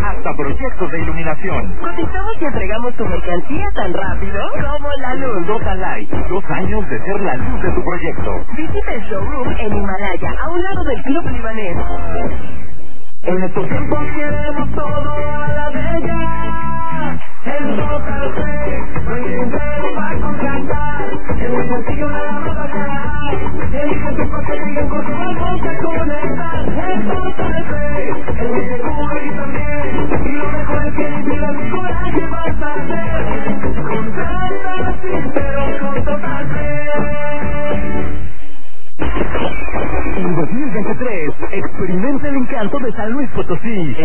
hasta proyectos de iluminación. Cotizamos y entregamos tu mercancía tan rápido como la luz. Total Light, 2 años de ser la luz de tu proyecto. Visita el showroom en Himalaya, a un lado del Club Libanés. En estos tiempos queremos todo a la bella. En Total Play, no hay dinero para contratar. Es muy sencillo nada más pagar. Elige tu paquete y en corto vamos a conectar. En Total Play, es muy seguro y también. Y lo mejor es que ni la coraje vas a hacer. Contrata así, pero con Total Play. En 2023, experimenta el encanto de San Luis Potosí.